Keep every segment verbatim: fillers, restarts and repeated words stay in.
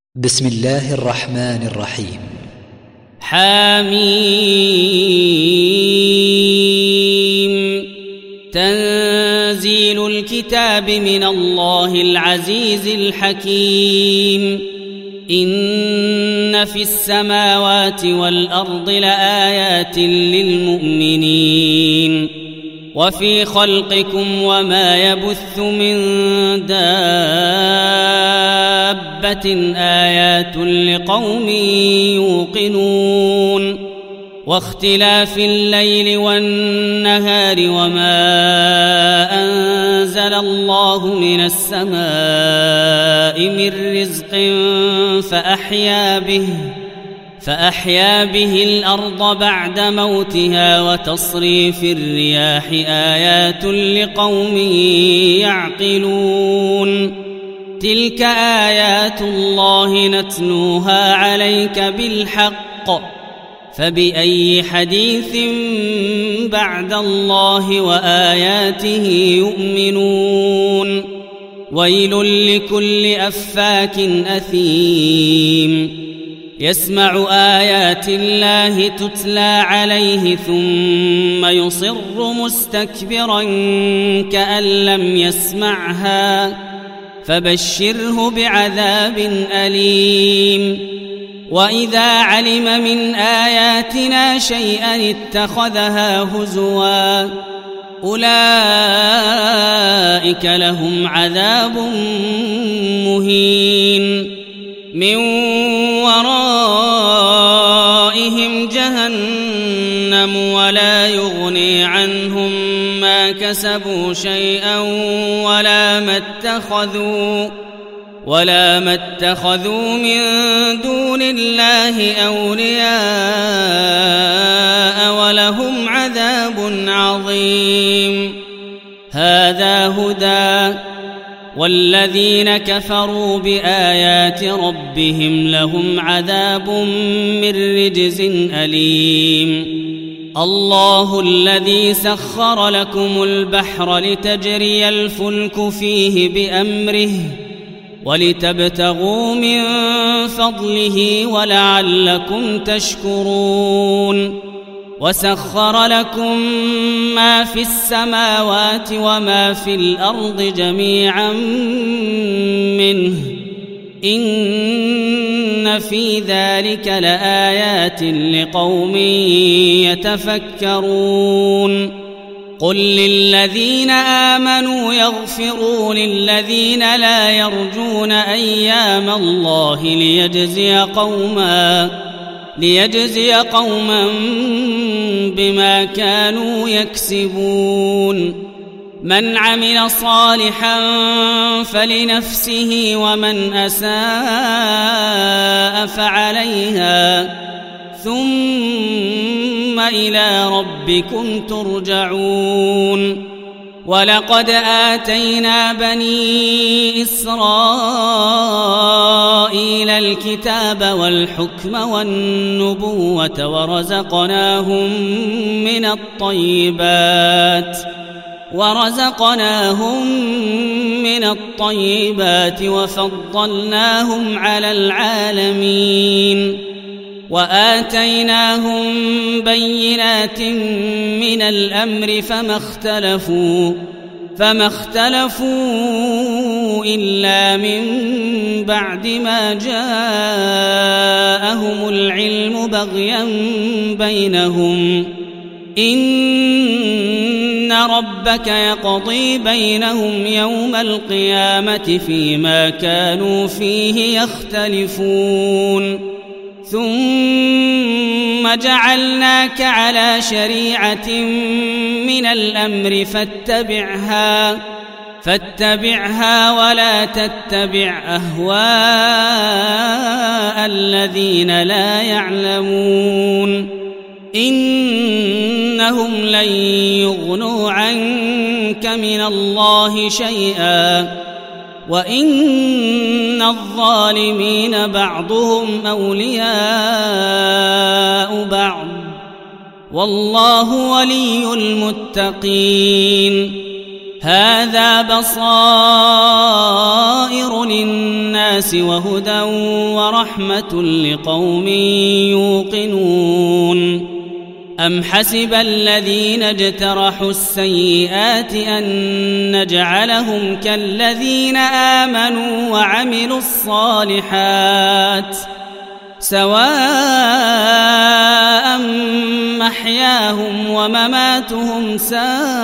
بسم الله الرحمن الرحيم. حميم. تنزيل الكتاب من الله العزيز الحكيم. إن في السماوات والأرض لآيات للمؤمنين وفي خلقكم وما يبث من دابة آيات لقوم يوقنون واختلاف الليل والنهار وما أنزل الله من السماء من رزق فأحيا به فأحيا به الأرض بعد موتها وتصريف الرياح آيات لقوم يعقلون. تلك آيات الله نتلوها عليك بالحق فبأي حديث بعد الله وآياته يؤمنون. ويل لكل أفاك أثيم يسمع آيات الله تتلى عليه ثم يصر مستكبرا كأن لم يسمعها فبشره بعذاب أليم. وإذا علم من آياتنا شيئا اتخذها هزوا أولئك لهم عذاب مهين من ورائهم جهنم ولا يغني عنهم ما كسبوا شيئا ولا ما اتخذوا ولا ما اتخذوا من دون الله أولياء ولهم عذاب عظيم. هذا هدى والذين كفروا بآيات ربهم لهم عذاب من رجز أليم. الله الذي سخر لكم البحر لتجري الفلك فيه بأمره ولتبتغوا من فضله ولعلكم تشكرون. وسخر لكم ما في السماوات وما في الأرض جميعا منه إن في ذلك لآيات لقوم يتفكرون. قل للذين آمنوا يغفروا للذين لا يرجون أيام الله ليجزي قوما ليجزي قوما بما كانوا يكسبون. من عمل صالحا فلنفسه ومن أساء فعليها ثم إلى ربكم ترجعون. ولقد آتينا بني إسرائيل الكتاب والحكم والنبوة ورزقناهم من الطيبات ورزقناهم من الطيبات وفضلناهم على العالمين وآتيناهم بينات من الأمر فما اختلفوا فما اختلفوا إلا من بعد ما جاءهم العلم بغيا بينهم. إن ربك يقضي بينهم يوم القيامة فيما كانوا فيه يختلفون. ثم جعلناك على شريعة من الأمر فاتبعها فاتبعها ولا تتبع أهواء الذين لا يعلمون. إنهم لن يغنوا عنك من الله شيئا وإن الظالمين بعضهم أولياء بعض والله ولي المتقين. هذا بصائر للناس وهدى ورحمة لقوم يوقنون أم حسب الذين اجترحوا السيئات أن نجعلهم كالذين آمنوا وعملوا الصالحات سواء محياهم ومماتهم ساء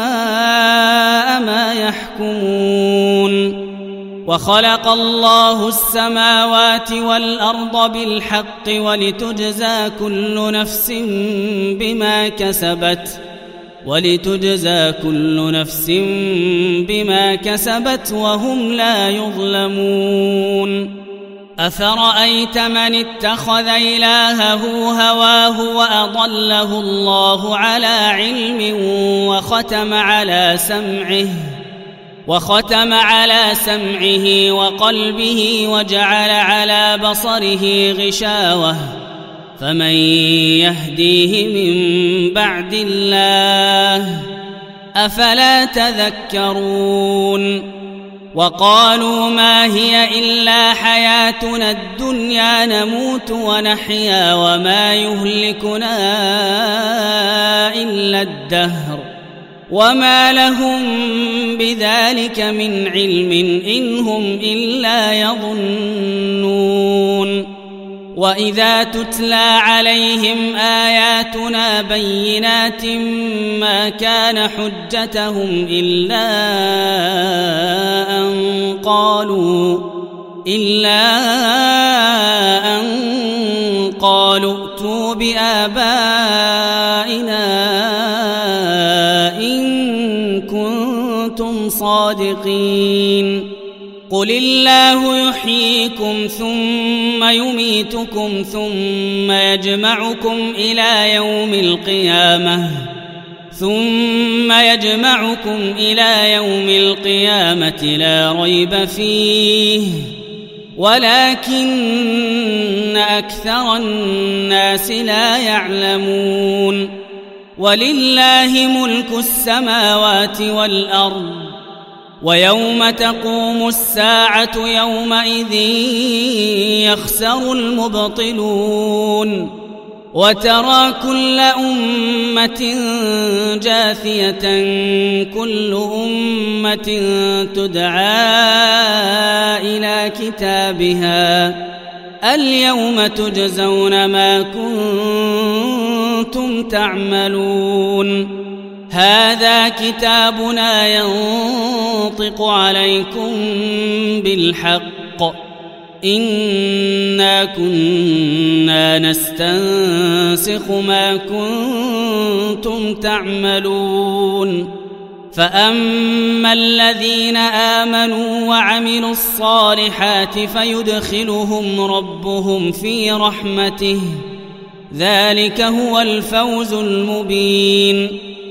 ما يحكمون وخلق الله السماوات والأرض بالحق ولتجزى كل نفس بما كسبت ولتجزى كل نفس بما كسبت وهم لا يظلمون أفرأيت من اتخذ إلهه هواه وأضله الله على علم وختم على سمعه وختم على سمعه وقلبه وجعل على بصره غشاوة فمن يهديه من بعد الله أفلا تذكرون وقالوا ما هي إلا حياتنا الدنيا نموت ونحيا وما يهلكنا إلا الدهر وما لهم بذلك من علم إن هم إلا يظنون وإذا تتلى عليهم آياتنا بينات ما كان حجتهم إلا أن قالوا إلا أن قالوا ائتوا بآبائنا إن كنتم صادقين قل الله يحييكم ثم يميتكم ثم يجمعكم إلى يوم القيامة ثم يجمعكم إلى يوم القيامة لا ريب فيه ولكن أكثر الناس لا يعلمون ولله ملك السماوات والأرض ويوم تقوم الساعة يومئذ يخسر المبطلون وترى كل أمة جاثية كل أمة تدعى إلى كتابها اليوم تجزون ما كنتم تعملون هذا كتابنا ينطق عليكم بالحق إنا كنا نستنسخ ما كنتم تعملون فأما الذين آمنوا وعملوا الصالحات فيدخلهم ربهم في رحمته ذلك هو الفوز المبين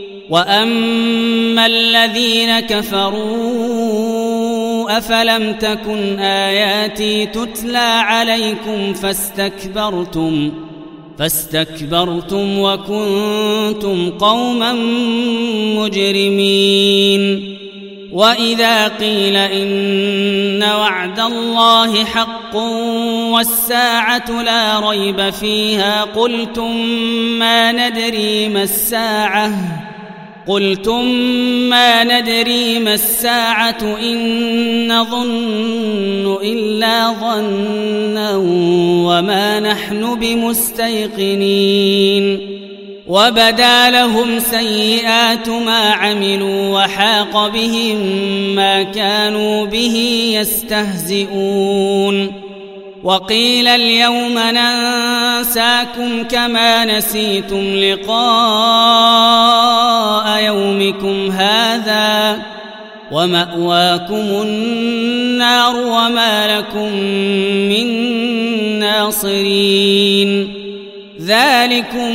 وأما الذين كفروا أفلم تكن آياتي تتلى عليكم فاستكبرتم فاستكبرتم وكنتم قوما مجرمين وإذا قيل إن وعد الله حق والساعة لا ريب فيها قلتم ما ندري ما الساعة قلتم ما ندري ما الساعة إن نظن إلا ظنا وما نحن بمستيقنين وبدا لهم سيئات ما عملوا وحاق بهم ما كانوا به يستهزئون وقيل اليوم ننساكم كما نسيتم لقاء يومكم هذا ومأواكم النار وما لكم من ناصرين ذلكم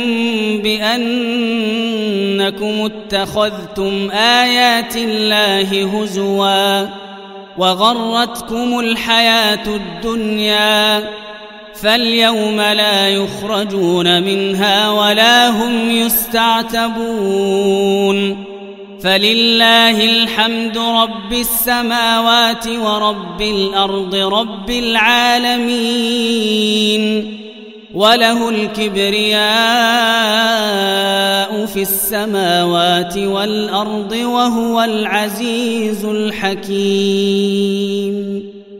بأنكم اتخذتم آيات الله هزوا وغرتكم الحياة الدنيا فاليوم لا يخرجون منها ولا هم يستعتبون فلله الحمد رب السماوات ورب الأرض رب العالمين وله الكبرياء في السماوات والأرض وهو العزيز الحكيم